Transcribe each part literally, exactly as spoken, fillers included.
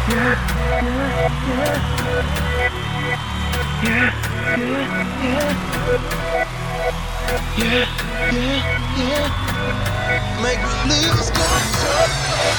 Make me lose control.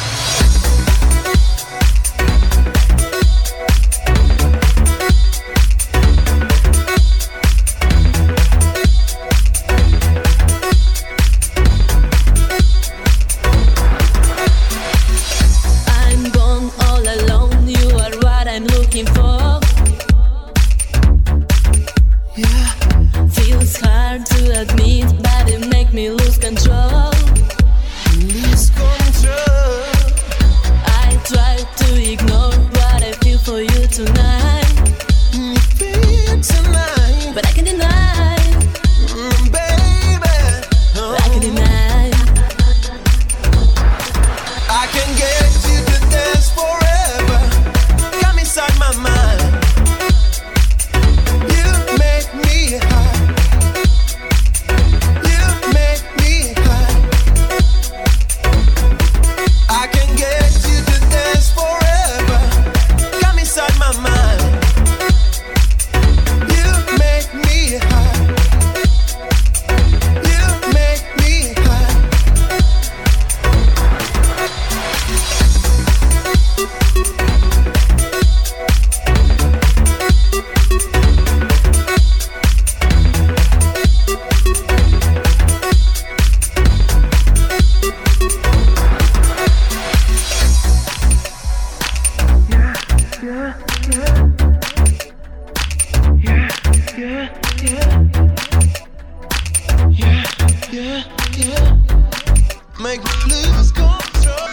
Make me lose control.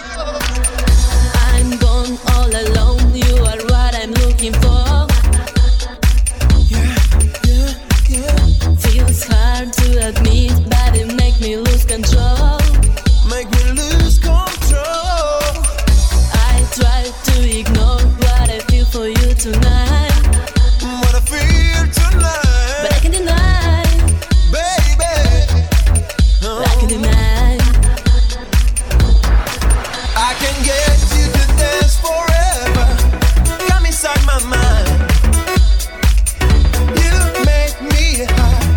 I'm gone all alone. You are what I'm looking for. Yeah, yeah, yeah. Feels hard to admit, but it make me lose control. Make me lose control. I try to ignore what I feel for you tonight. What I feel tonight. But I can't deny, baby. Oh. I can't deny. I can get you to dance forever. Come inside my mind. You make me high.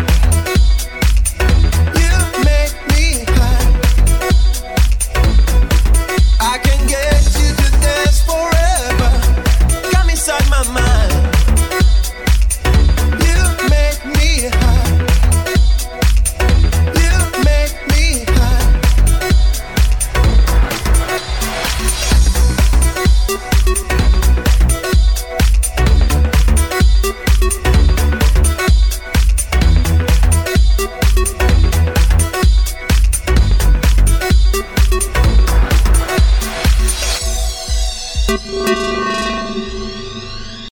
You make me high. I can get you to dance forever. Come inside my mind. You make me high. You make me high. We'll be right back.